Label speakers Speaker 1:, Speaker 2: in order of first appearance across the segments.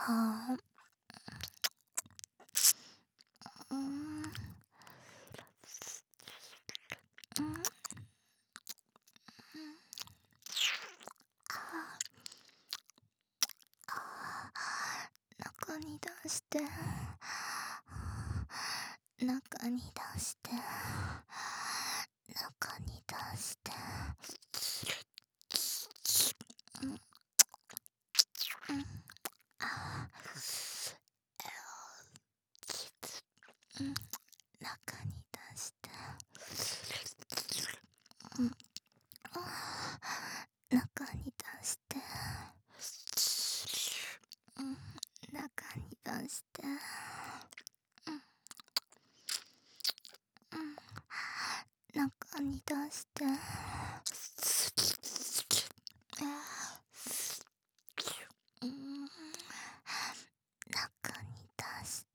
Speaker 1: はあ、うん、うん、中に出して、中に出して、中に出して、うん、うん、あうん、中に出して、うん、中に出して、うん、中に出して、うん、うん、中に出して、うん、中に出して、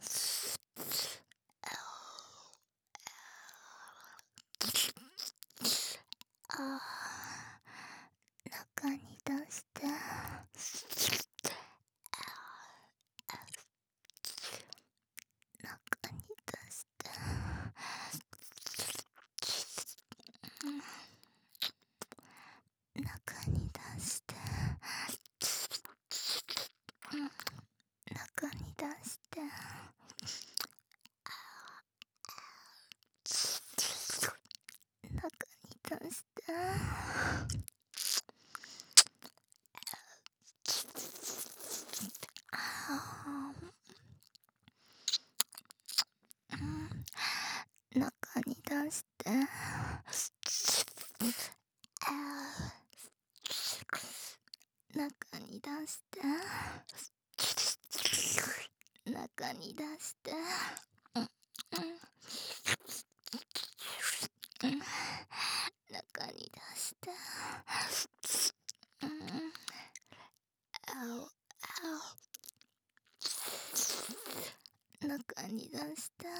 Speaker 1: あ中に出して、中に出して、中に出して、中に出して、中に出して、中に出して、中に出して、中に出して、うん、うん、うん、中に出して、うん、あお、中に出して、